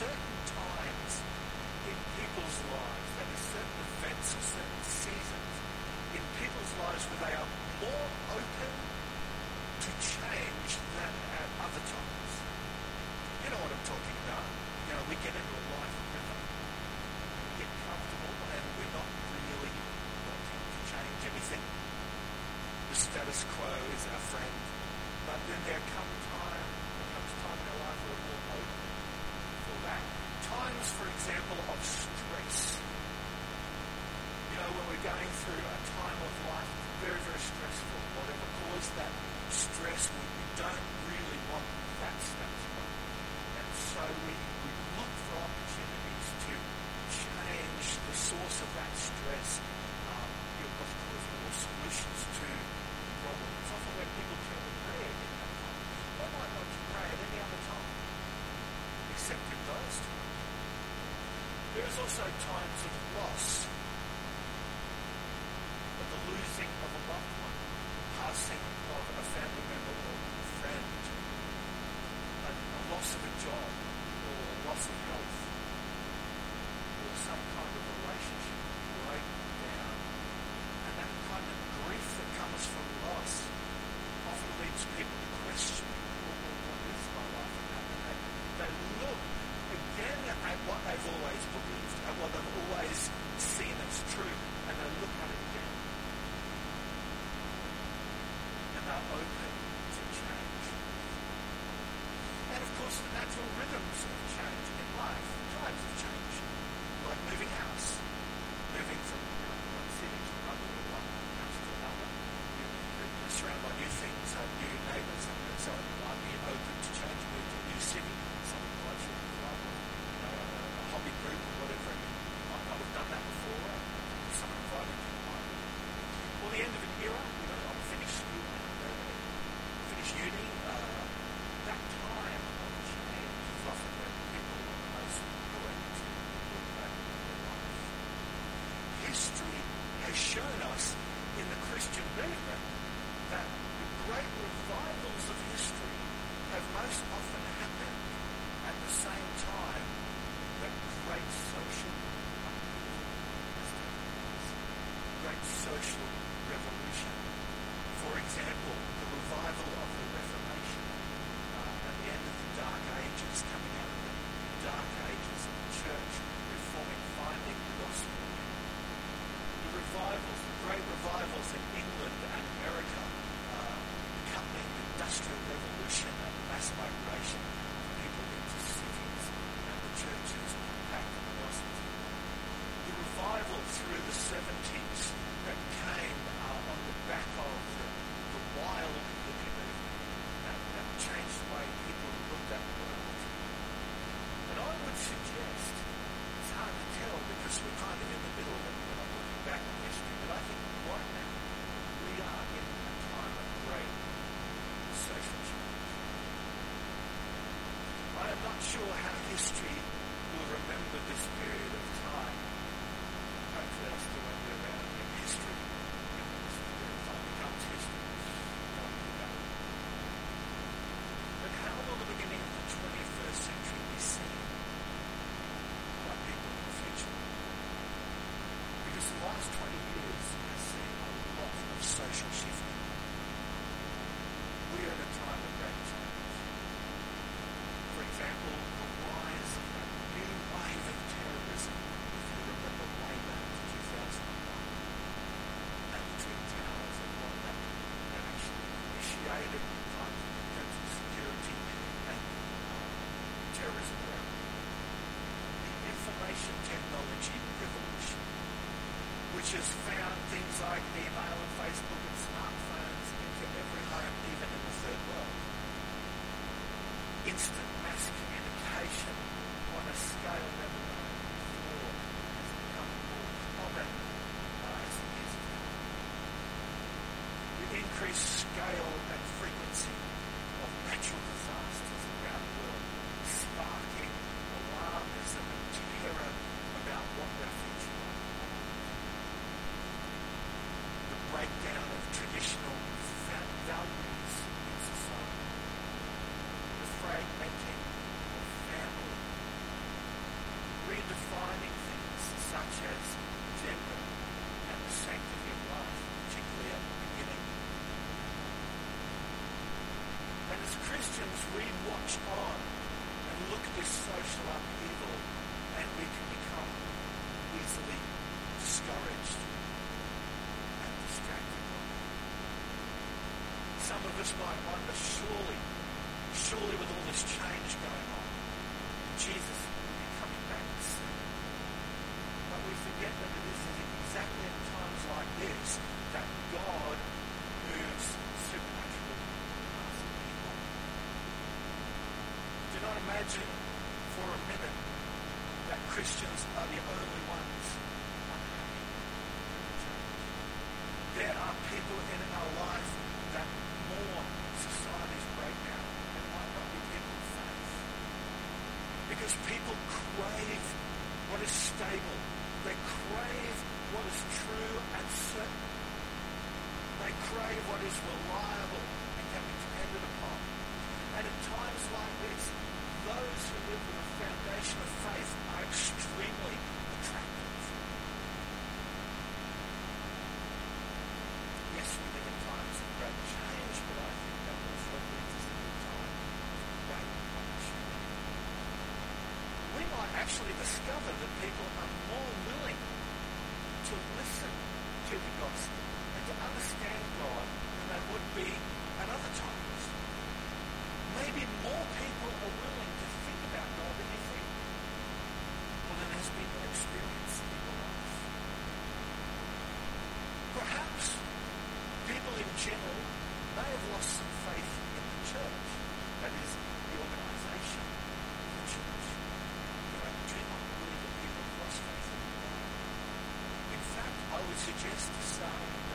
certain times in people's lives, there are certain events or certain seasons in people's lives where they are more open to change than at other times. You know what I'm talking about. You know, we get into a life rhythm, we get comfortable, and we're not really wanting to change anything. The status quo is our friend. But then there comes time in our life where we're more open for that. Times, for example, of stress. You know, when we're going through a time of life very, very stressful, whatever caused that stress, we don't really want that status quo. And so we look for opportunities to change the source of that stress. Of course, more solutions to problems. It's often where people turn to prayer in that time. Why might not pray at any other time, except in those times? There is also times of loss, of the losing of a loved one, passing of a family member or a friend, a loss of a job, or a loss of health, or some kind of relationship break down. And that kind of grief that comes from loss often leads people to question, what is my life about? And they look again at what they've always believed, at what they've always seen as true, and they look at it again. And they're open to change. And of course, the natural rhythms of change in life, times of change, like moving house, moving from one city to another, or one house to another. You're surrounded by new things, new neighbours, and so it might be open to change, move to a new city, something like that, a hobby group or whatever. You might not have done that before. Someone invited you to one. Or the end of an era, you know, I'm finished school now, finished uni. That time of change is often when people are most willing to look back at their life. History has shown us in the Christian movement that the great revivals of history have most often happened at the same time that great social revolution. For example, the revival of the Reformation at the end of the Dark Ages, coming out of the Dark Ages of the Church, reforming, finding the gospel. The revivals, the great revivals in England and America, accompanying the Industrial Revolution and the mass migration of people into cities and the churches back to the gospel. The revival through the 70s that came on the back of the wild hippie movement that changed the way people looked at the world. And I would suggest, it's hard to tell because we're kind of in the middle of it, we're not looking back on history, but I think right now we are in a time of great social change. I am not sure how history will remember this period of time. Hopefully I'll still won't be around in history. This period of time becomes history. But how will the beginning of the 21st century be seen by people in the future? Because the last 20 years has seen a lot of social shifting. We are in a time of great change. For example, the rise of that new wave of terrorism we watch on and look at this social upheaval, and we can become easily discouraged and distracted. Some of us might wonder, surely with all this change going on, Jesus will be coming back soon. But we forget that it is exactly in times like this that God moves supernaturally amongst people. Do not imagine for a minute that Christians are the only ones unhappy. There are people in our life that mourn society's breakdown and might not be people of faith. Because people crave what is stable. They crave what is true and certain. They crave what is reliable and can be depended upon. And at times like this, those who live with a foundation of faith are extremely attractive. Yes, we live in times of great change, but I think that also leads us into a time of great opportunity. We might actually discover that people are more willing to listen to the gospel and to understand God than they would be at other times. Maybe more people are willing to think about God than you think. Well, than has been your experience in your life. Perhaps people in general may have lost some faith in the church. That is, the organisation of the church. But I do not believe that people have lost faith in God. In fact, I would suggest to start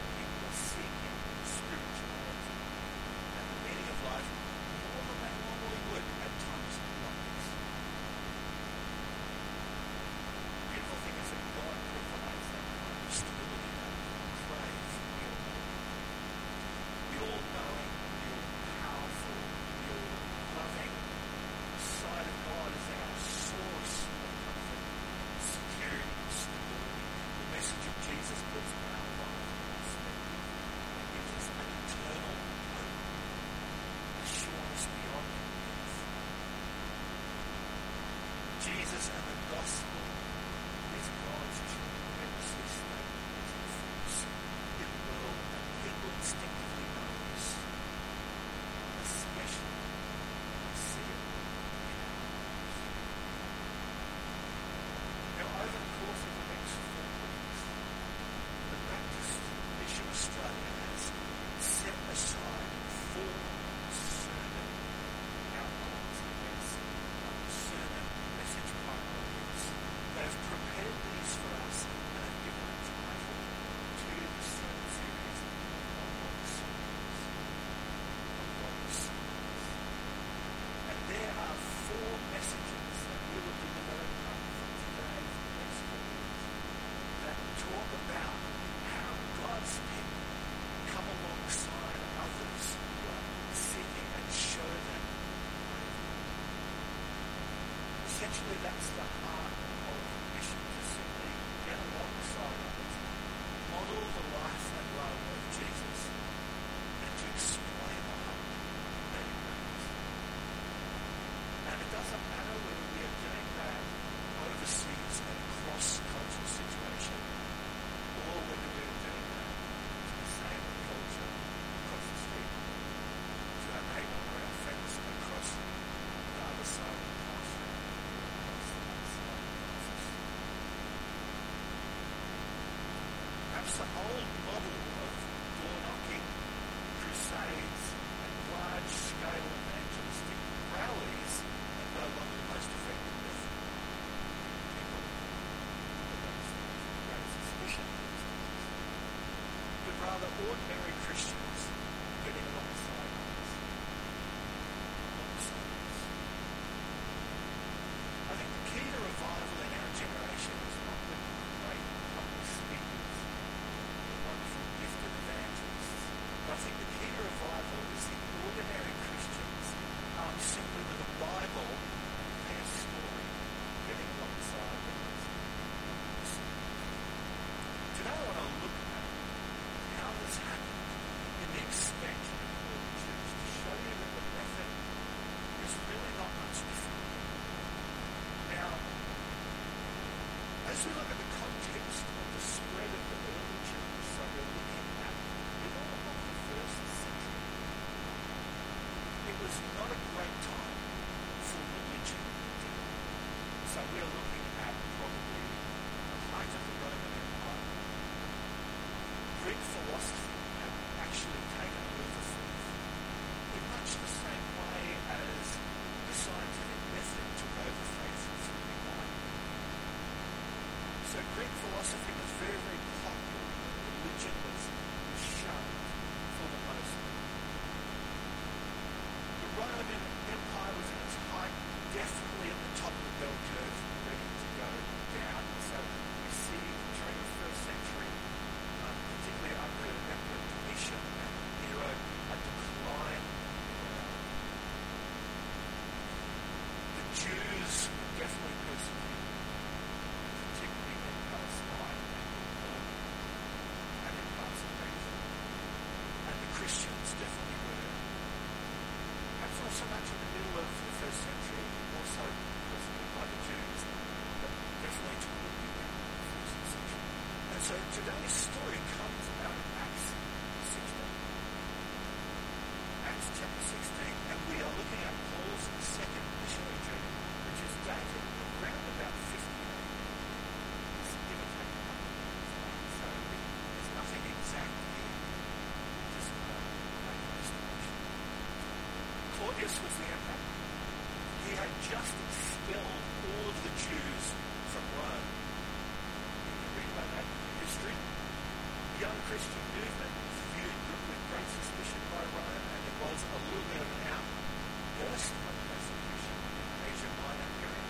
Claudius was the emperor. He had just expelled all of the Jews from Rome. You can read about that in history. The young Christian movement was viewed with great suspicion by Rome, and there was a little bit of an outburst of persecution in the Asia Minor area.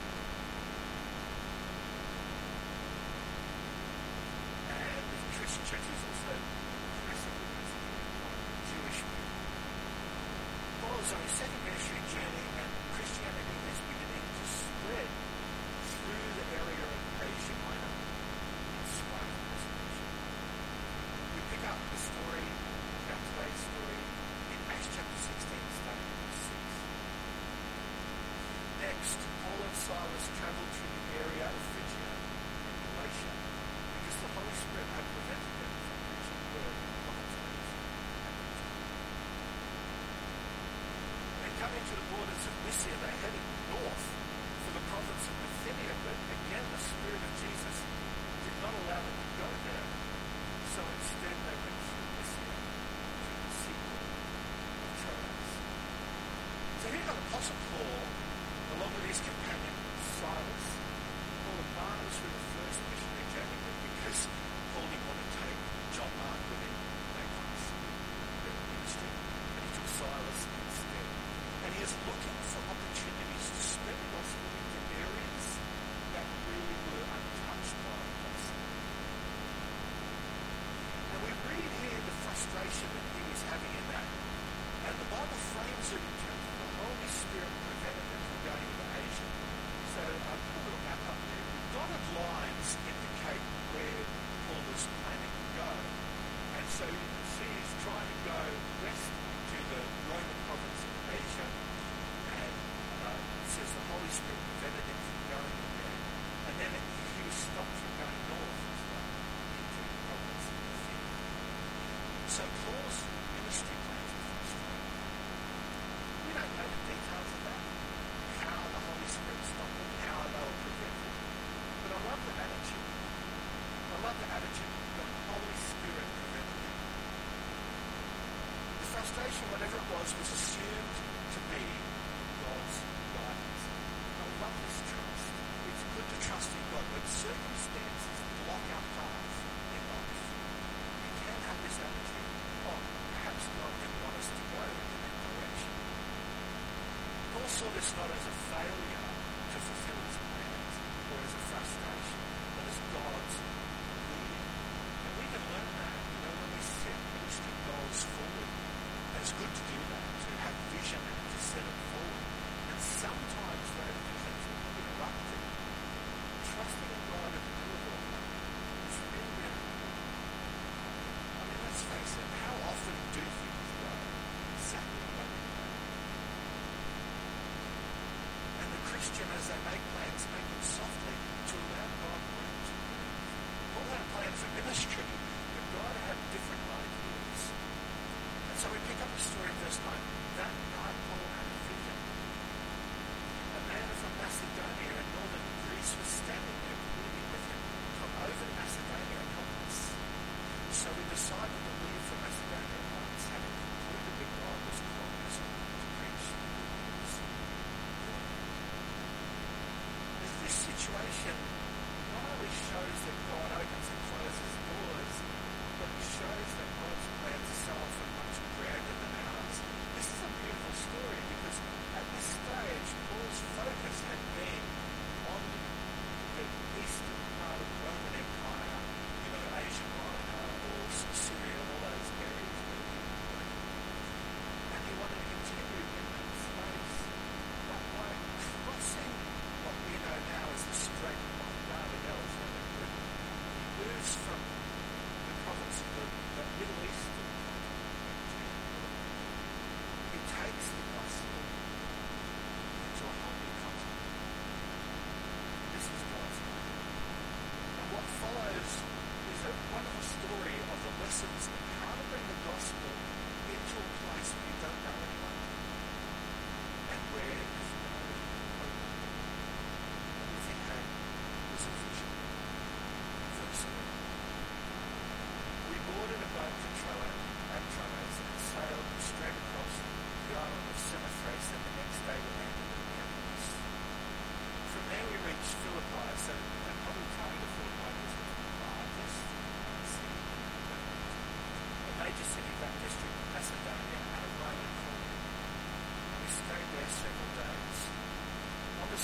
And the Christian church was also aggressively persecuted by Jewish people. Paul was on his second ministry journey, and Christianity is beginning to spread through the area of Asia Minor in spite of persecution. We pick up the story, our today's story, in Acts chapter 16, starting at verse 6. Next, Paul and Silas travelled through the area of Phrygia and Galatia because the Holy Spirit had prevented them from preaching the word in other cities. And coming to the borders of Mysia, they headed north for the province of Bithynia, but again the Spirit of Jesus did not allow them to go there. So instead they went through Mysia to the seaport of Troas. So here got Apostle Paul, along with his companion Silas. Paul and Barnabas were the first missionary journey, but because Paul didn't want to take John Mark with him, they kind of split their ministry, and he took Silas instead. And he is looking for opportunities to spread the gospel into areas that really were untouched by the gospel. And we read here the frustration that he was having in that. And the Bible frames it in terms of the Holy Spirit prevented them from going into Asia. So I'll put a little map up there. The dotted lines indicate where Paul was planning to go. And so you can see he's trying to go west to the Roman province of Asia. And it says the Holy Spirit prevented him from going in there. And then he was stopped from going north as well into the province of Bithynia. So Paul's ministry plans were frustrated. We don't know the details of that, how the Holy Spirit stopped them, how they were prevented. But I love the attitude. I love the attitude that the Holy Spirit prevented them. The frustration, whatever it was assumed to be God's guidance. I love this trust. It's good to trust in God. When circumstances block our path in life, you can have this attitude. Oh, perhaps God didn't want us to go in that direction. Paul saw this not as a failure to fulfill his plans or as a frustration, but as God's leading. And we can learn that, when we set ministry goals forward. And it's good to do that, to have vision and to set it forward. And sometimes those visions will be interrupted. Trusting in God in the middle of all that is really, really important. I mean, let's face it, how often do things go exactly the way we plan? And the Christian, as they make plans, make them softly to allow God room to move. Paul had a plan for ministry, but God had different ideas. And so we pick up the story in verse 9. That night Paul had a vision. A man from Macedonia in northern Greece was standing there pleading with him, come over to Macedonia and help us. So we decided to leave for Macedonia at once, having concluded that God was calling us to preach the good news. This situation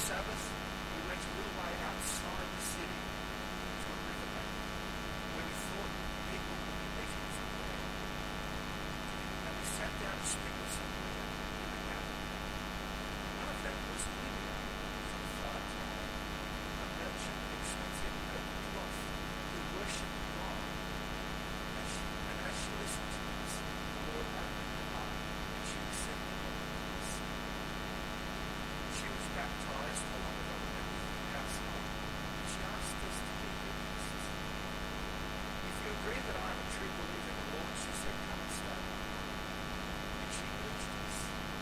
Sabbath, we went a little way outside the city to a riverbank where we thought people would be meeting for prayer. And we sat down to speak with some women in the gathering. One of them was Lydia from Thyatira, a merchant of expensive purple cloth who worshipped God. And as she listened to us, the Lord opened her heart and she accepted the Lord. She was baptized along with other members of the household, and she asked us to be witnesses. If you agree that I am a true believer in the Lord, she said, come and stay. And she urged us.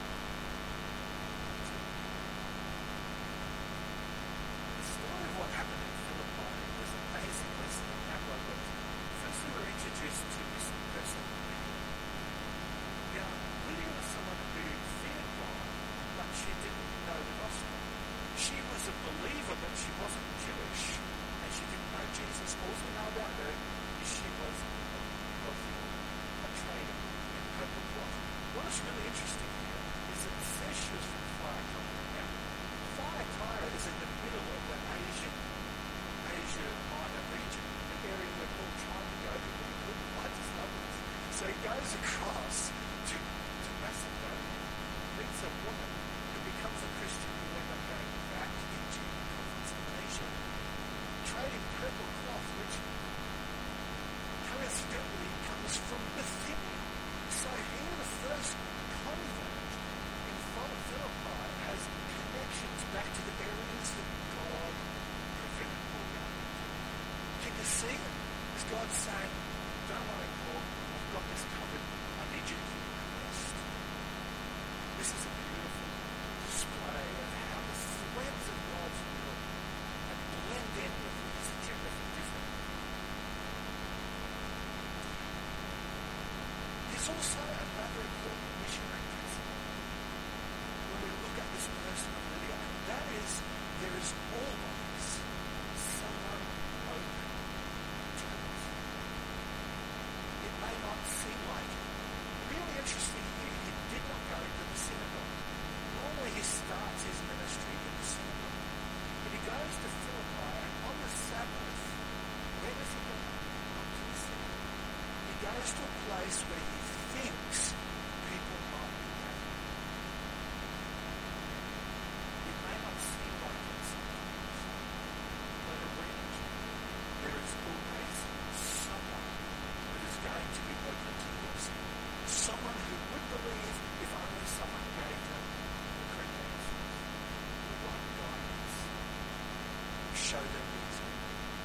The story of what happened in Philippi was amazing lesson in how God works. First we were introduced to this person, Lydia. Now, Lydia was someone who feared God, but she didn't know the gospel. She was a believer, but she wasn't Jewish, and she didn't know Jesus. All we know about her is she was a trader in purple cloth. What is really interesting here is that it says she was from Thyatira. Now, Thyatira is in the middle of the Asia Minor region, an area where Paul tried to go to, but he couldn't find his lovers. So he goes across to Macedonia, meets a woman who becomes a Christian who ends up going back into the province of Asia, trading purple cloth, which coincidentally comes from Bithynia. So here the first convert in Philippi has connections back to the areas that God prevented Paul going into. Can you see it? Is God saying, don't worry, Paul, I've got this covered. I need you to keep it blessed. This is a beautiful display of how the threads of God's will and blend in with his agenda for different. There's also another important missionary principle when we look at this person of Lydia, and that is there is always someone open to us. It may not seem like it. Really interesting here, he did not go to the synagogue. Normally he starts his ministry in the synagogue. But he goes to Philippi, and on the Sabbath, where does he go? Not to the synagogue. He goes to a place where he thinks people might be gathered. It may not seem like it sometimes, but around you, there is always someone that is going to be open to the gospel. Someone who would believe if only someone gave them the correct answers, the right guidance, show them the example.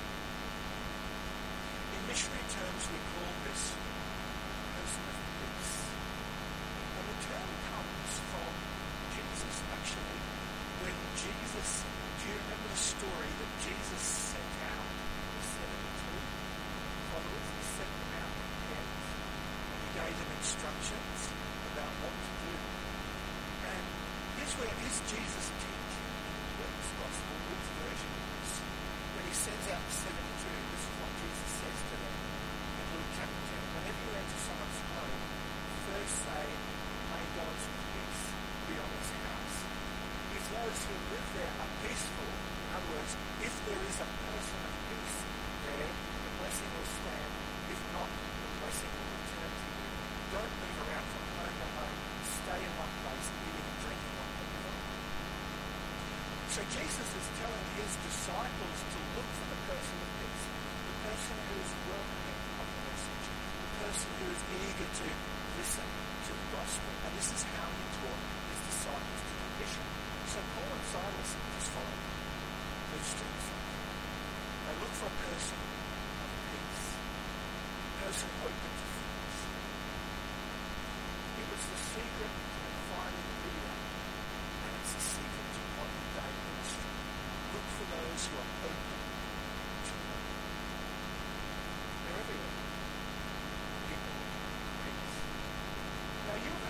In missionary terms, we call this person of peace. And the term comes from Jesus, actually. When Jesus, do you remember the story that Jesus sent out the 72 followers? He sent them out in pairs. And he gave them instructions about what to do. And here's where his Jesus teaching in Luke's Gospel, Luke's version of this. When he sends out the 72, this is what Jesus says to them in Luke chapter 10. Whenever you enter someone's home, first say, may God's peace be on this house. If those who live there are peaceful, in other words, if there is a person of peace there, the blessing will stand. If not, the blessing will return to you. Don't move around from home to home. Stay in one place, eating and drinking one another. So Jesus is telling his disciples to look for the person of peace, the person who is welcoming of the message, the person who is eager to listen to the gospel. And this is how he taught his disciples to do mission. So Paul and Silas just followed. Let's do the same. They look for a person of peace, a person open to things. It was the secret to finding Lydia, and it's the secret to modern day ministry. Look for those who are open to God. They're everywhere. People, peace. Now you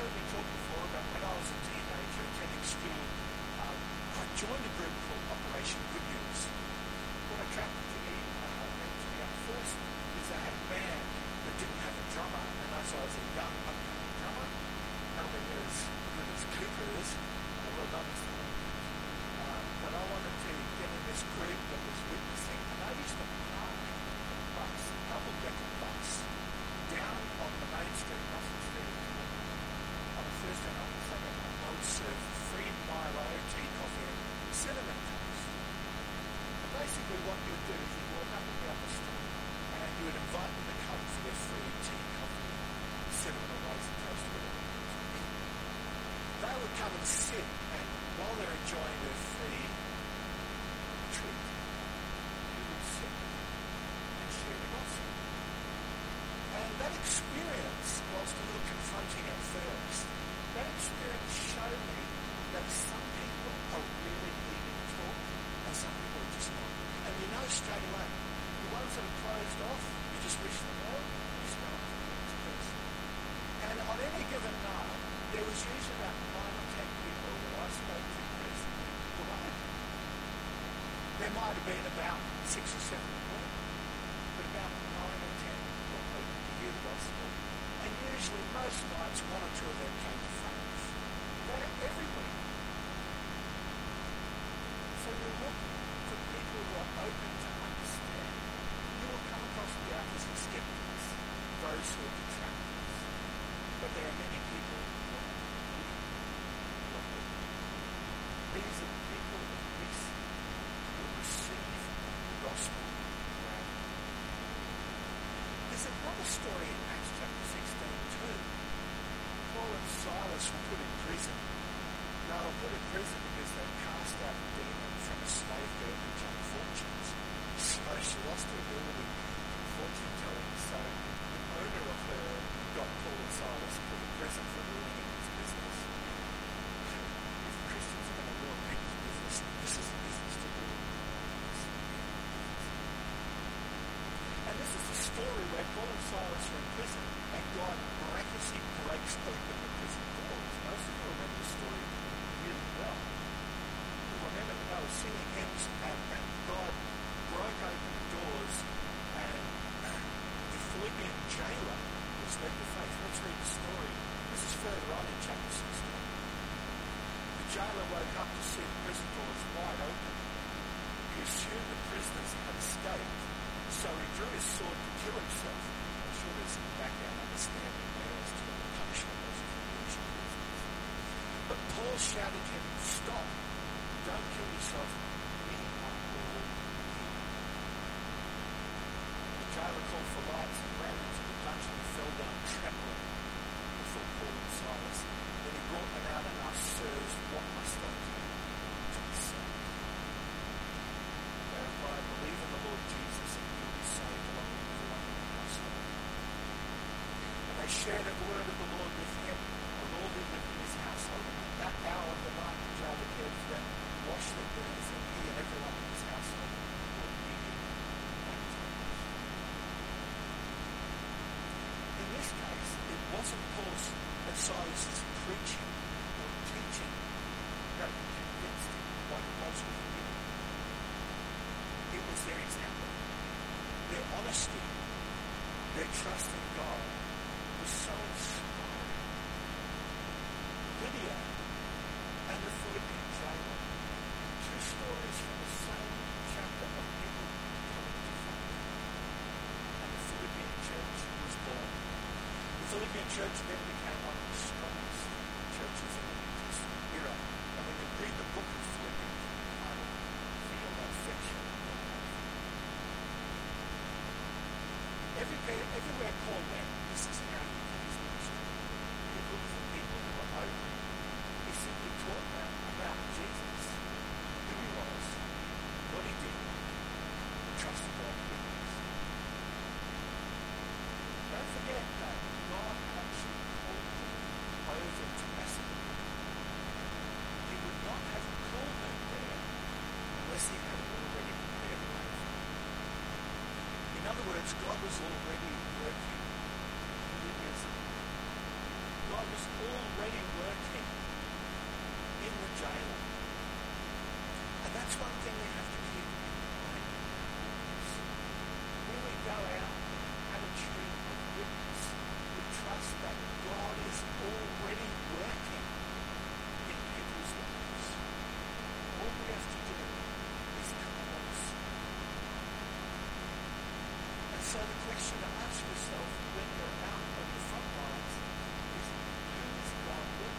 come and sit, and while they're enjoying their free treat, you will sit and share the gospel. And that experience, whilst a little confronting at first, that experience showed me that some people are really needing to talk, and some people are just not. And you know straight away, the ones that are closed off, you just wish them well, you just go up to the next person. And on any given night, there was usually about 9 or 10 people that I spoke to personally who I had. There might have been about 6 or 7 more, but about 9 or 10 were open to hear the gospel. And usually, most nights, 1 or 2 of them came to faith. They're everywhere. So you look for people who are open to understand. You will come across doubters and skeptics, those who are detractors. But there are many people who are here. These are people who listen, who receive the gospel. There's another story in Acts chapter 16 too. Paul and Silas were put in prison. They were put in prison because they cast out a demon from a slave girl who told fortunes. So she lost her ability in fortune telling. So the owner of her got Paul and Silas put in prison for ruining his business. If Christians are going to ruin people's business, this is a business to ruin. And this is the story where Paul and Silas are in prison and God miraculously breaks open the prison doors. Most of you remember the story really well. You remember that they were singing hymns and God broke open the doors and the Philippian jailer was led to faith. Let's read the story. This is further on in chapter 16. The jailer woke up to see the prison doors wide open. He assumed the prisoners had escaped, so he drew his sword to kill himself. I'm sure there's some background understanding there as to what the punishment was for the Jewish prisoners. But Paul shouted to him, "Stop! Don't kill yourself. We are all here." The jailer called for lights and ran into the dungeon and fell down trembling before Paul and Silas. Then he brought them out and asked, "Sirs, what must I do to be saved?" They replied, "Believe in the Lord Jesus and you will be saved along with everyone in your household." And they shared the word of the Lord with him and all who lived in his household. And at that hour of the night, the jailer cared for them, washed their wounds, and he and everyone in his household were eating baptized. In this case, it wasn't Paul's and Silas's preaching or teaching that convinced him like it was with him. It was their example. Their honesty, their trust in God was so inspiring. Lydia and the Philippian jailer, 2 stories from the same chapter of people coming to faith. And the Philippian church was born. The Philippian church then became one of the strongest churches in the New Testament era. And when you read the book of Philippians, you kind of feel that affection. Everywhere Paul went, this is how he did his ministry. He looked for people who were open. He simply taught them about Jesus, who he was, what he did, and trusted God with this. Don't forget that God actually called them over to Macedonia. He would not have called them there unless he had already prepared the way for them. In other words, God was already working in Lydia's life. God was already working in the jailer. And that's one thing we have to keep in mind. When we go out with an attitude of witness, we trust that God is already working in people's lives. All we have to do is come alongside. And so the question to ask yourself when you're out on the front lines is, who is God working?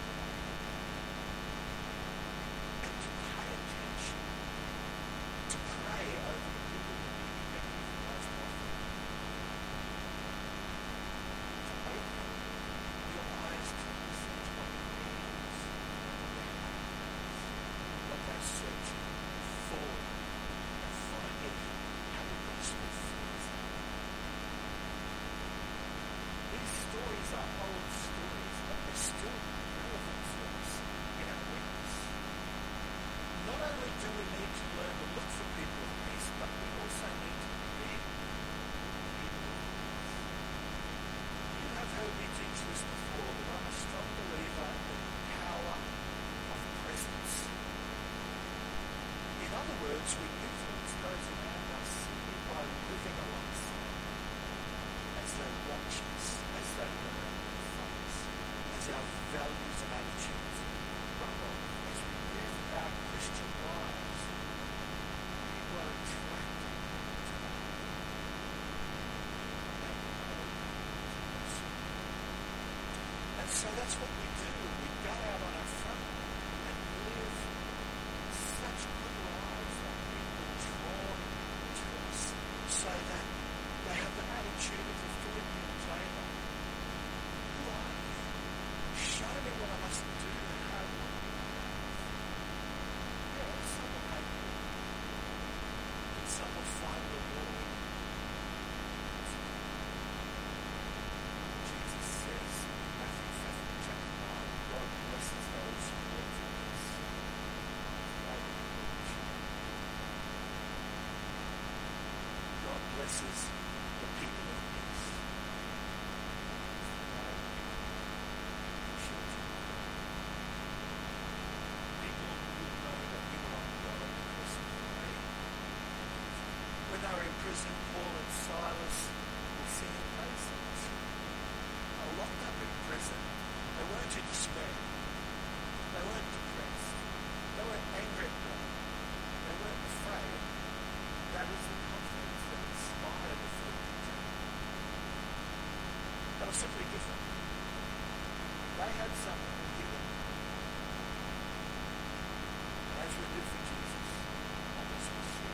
that's what we do. We go out on our front and live such good lives that people are drawn to us so that they have the attitude of the Philippian jailer. Who are you? Show me what I must do to have what you have. Yeah, some will hate you. And some will find the Lord. Jesus says in Matthew chapter 9, God blesses those who work for us. God blesses the people of peace. People will know that we love God because of the way. When they were in prison, Paul and Silas were singing praise songs. They were locked up in prison. They weren't in despair. They weren't depressed. They weren't angry at God. They weren't afraid. That was the confidence that inspired the Philippians. They were simply different. They had something to give them. As we live for Jesus, others will see.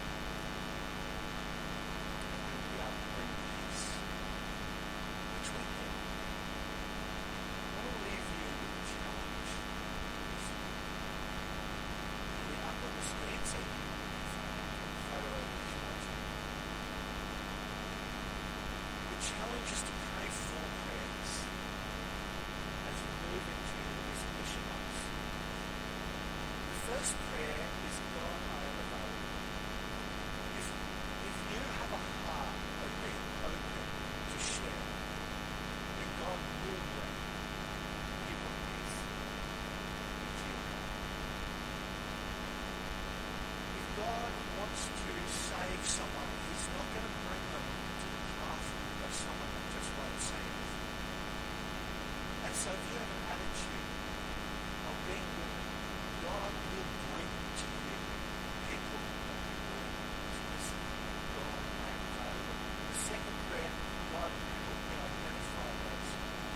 And we'll be able to bring peace between them. I want to leave you with a challenge. It'll be up on the screen, so you can photo of the challenge. The challenge is to pray 4 prayers as we move into this mission month. The first prayer is, God, I am available. If you have a heart of being open to share, then God will bring people peace into your heart. If God wants to save someone, He's not going to bring them to the path of someone that just won't say anything. And so if you have an attitude of being willing, God will bring to you people that are willing to listen. God, I am available. The second prayer, God, help me identify those.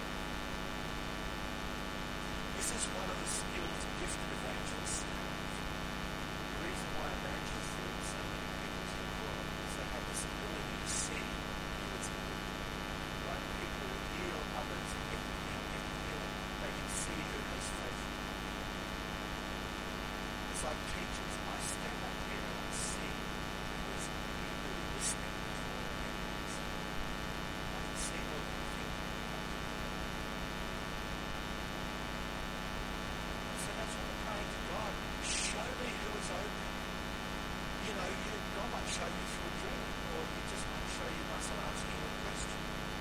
This is one of the skills gifted evangelists have. The reason why evangelists lead so many people to the Lord is they have this ability to see who is good. Like people who heal others and get healing, they can see who has faith. It's like teachers. I stand up here and I see who is eagerly listening before their enemies. I can see what they're thinking. So that's what I'm praying to God. Show me who is open. You know, God might show you through a dream, or He just might show you muscle asking a question.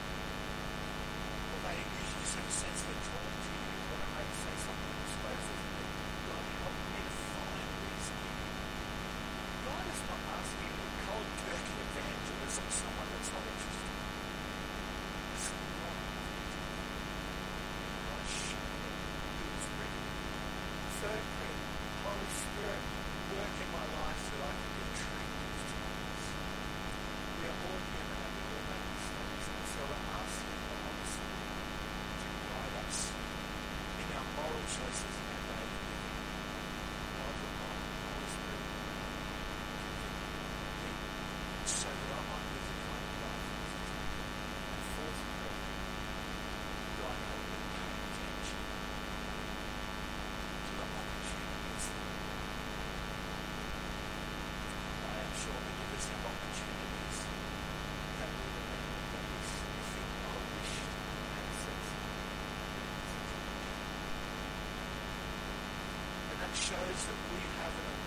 Or they usually just have a sense they're talking to you, or they may say something explosive. God, help me to find these people. God is not asking you to cold turkey evangelism someone that's not interested. It's not. God, show me who is ready. Third prayer, Holy Spirit, work in my life so that I can be attractive to others. We are all human and we all make mistakes, and so we're asking the Holy Spirit to guide us in our moral choices and our daily living. God, the Holy Spirit, convict me so that I might live the kind of life that is intended. And fourth prayer, God, help me to pay attention to the opportunities. I am sure many of us have opportunities that we remember that we think, oh, we should have said something. And that shows that we have an